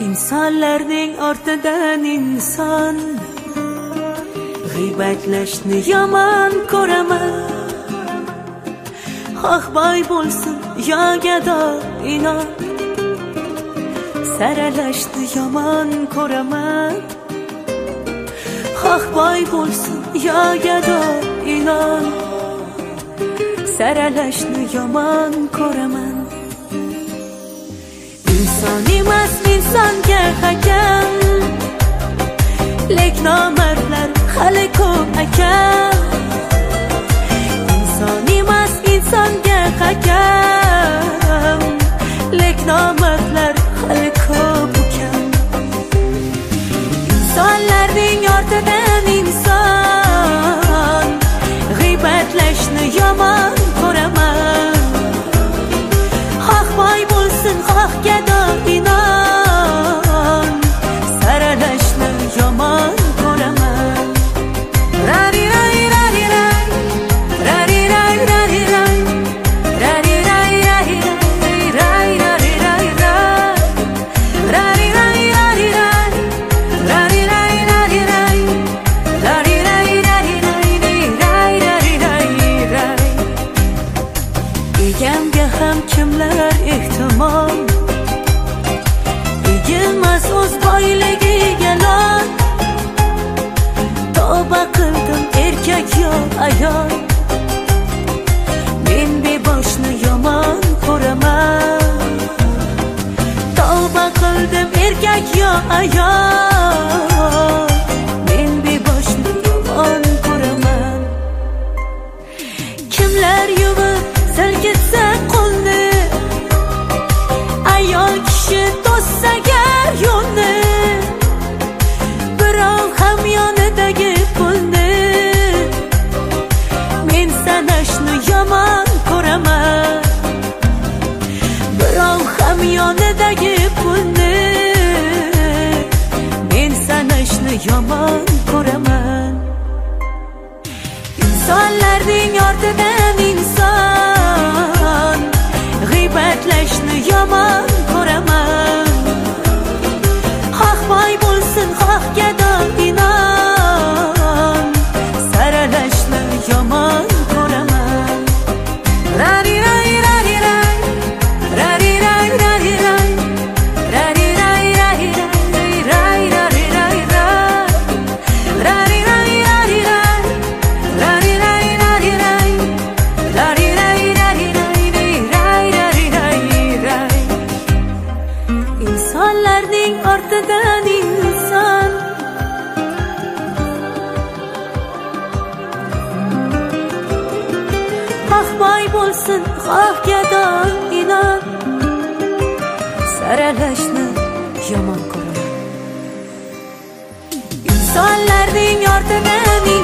İnsanlarning ortidan inson g'iybatlashni yomon ko'raman. Xoh boy bo'lsin yo gado inon, saralashni yomon ko'raman. Xoh boy bo'lsin yo gado inon, saralashni yomon ko'raman. İnson emas insonga hakam, lek nomardlar hali ko'p akam. İnson emas insonga hakam, lek nomardlar hali ko'p akam. İnsonlarning ortidan inson g'iybatlashni yomon ko'raman. Xoh boy bo'lsin xoh gado inon, saralashni yomon ko'raman. Rari ray rari ray, rari ray rari ray, rari ray rari ray, rari ray rari ray, rari ray rari ray, rari ray rari ray, rari ray rari ray, rari rari ray. Egamga ham kimlar ehtimol, egilmas o'z boyligiga lol. Tavba qildim erkak yo ayol, men beboshni yomon ko'raman. Tavba qildim erkak yo ayol, men beboshni yomon ko'raman. Kimlar yuvib silkitsa qo'lni, ayol kishi to'ssa gar yo'lni, birov ham yonidagi pulni, men sanashni yomon ko'raman. Birov ham yonidagi pulni, men sanashni yomon ko'raman. İnsonlarning ortidan inson g'iybatlashni yomon ko'raman. Xoh boy bo'lsin xoh gado inon, saralashni yomon ko'raman. Rari ray rari ray, rari ray rari ray, rari ray rari ray, ray rari ray ray, rari ray rari ray, rari ray rari ray, rari ray rari ray, ray rari ray. İnsonlarning ortidan inson xoh boy bo'lsin xoh gado inon, saralashni yomon ko'raman. İnsonlarning ortidan